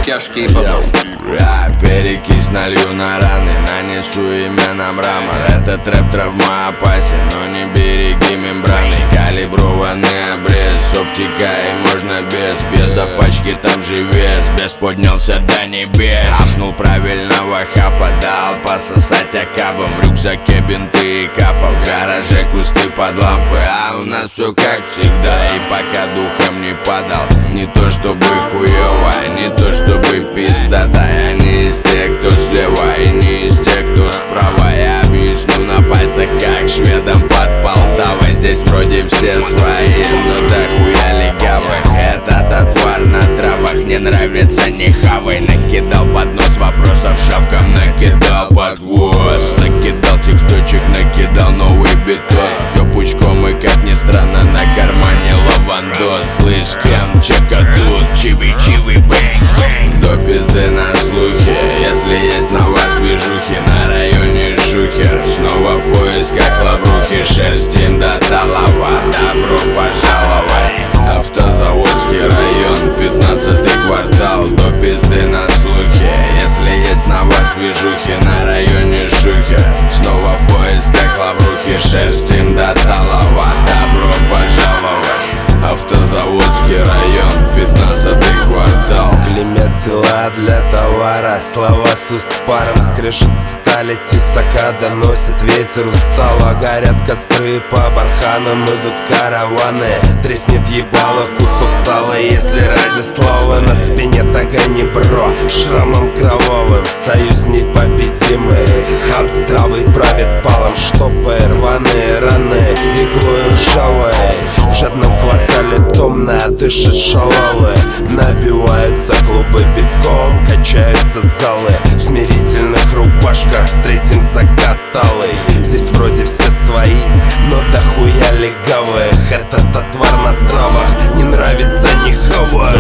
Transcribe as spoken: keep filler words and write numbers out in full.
тяжкие побои. Я перекись налью на раны, нанесу имя на мрамор. Этот рэп травма опасен, но не береги мембраны. Калиброванный обрез, оптика и можно без. Без запачки там же вес, без поднялся до небес. Апнул правильного хапа, дал пососать акабом. В рюкзаке бинты и капа, в гараже кусты под лампы. А у нас все как всегда, и пока духом не падал. Не то чтобы хуёво, не то чтобы пиздата. Я не из тех, кто слева, и не из тех, кто справа. Я объясню на пальцах, как шведам под Полтавой. Здесь вроде все свои, но дохуя легавых. Этот отвар на травах не нравится, не хавай. Накидал под нос вопросов шавкам, накидал под хвост. Накидал тексточек, накидал новый битос. Все пучком и, как ни странно, на кармане лавандос. Слышь, кем чека тут, чиви-чиви, бэнг-бэнг. До пизды на слухе, если есть на вас движухи. На районе Шухер, снова в поисках лаврухи. Шерстим до талова, добро пожаловать. Автозаводский район, пятнадцатый квартал. До пизды на слухе, если есть на вас движухи. На районе Шухер, снова в поисках лаврухи. Шерстим до талова, добро пожаловать. Автозаводский район, пятнадцатый квартал. Клеймят тела для товара, слова с уст паром. Скрежет стали, тесака доносит ветер устало. Горят костры, по барханам идут караваны. Треснет ебало кусок сала, если ради слова. На спине тагани бро, шрамом кровавым. Союз непобедимый, хаб здравый правит балом. Штопы, рваные раны, иглой ржавой. В жадном квартале томно дышит шалавы. Набиваются клубы битком, качаются залы. В смирительных рубашках встретим закаталый. Здесь вроде все свои, но дохуя легавых. Этот отвар на травах